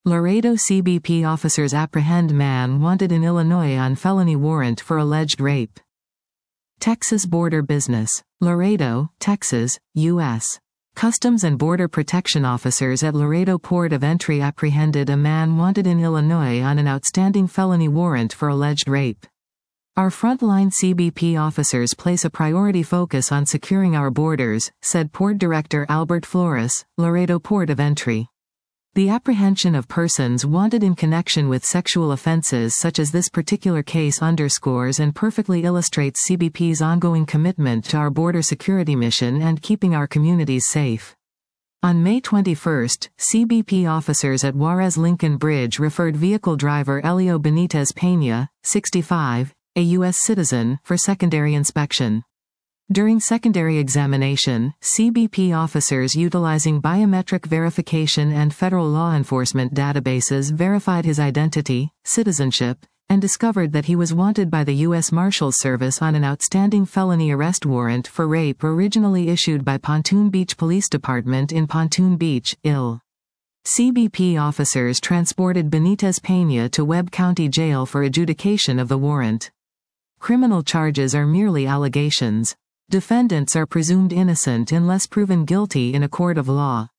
Laredo CBP officers apprehend man wanted in Illinois on felony warrant for alleged rape. Texas border business. Laredo, Texas, U.S. Customs and Border Protection officers at Laredo Port of Entry apprehended a man wanted in Illinois on an outstanding felony warrant for alleged rape. Our frontline CBP officers place a priority focus on securing our borders, said Port Director Albert Flores, Laredo Port of Entry. The apprehension of persons wanted in connection with sexual offenses such as this particular case underscores and perfectly illustrates CBP's ongoing commitment to our border security mission and keeping our communities safe. On May 21, CBP officers at Juarez-Lincoln Bridge referred vehicle driver Elio Benitez Peña, 65, a U.S. citizen, for secondary inspection. During secondary examination, CBP officers utilizing biometric verification and federal law enforcement databases verified his identity, citizenship, and discovered that he was wanted by the U.S. Marshals Service on an outstanding felony arrest warrant for rape originally issued by Pontoon Beach Police Department in Pontoon Beach, Ill. CBP officers transported Benitez Peña to Webb County Jail for adjudication of the warrant. Criminal charges are merely allegations. Defendants are presumed innocent unless proven guilty in a court of law.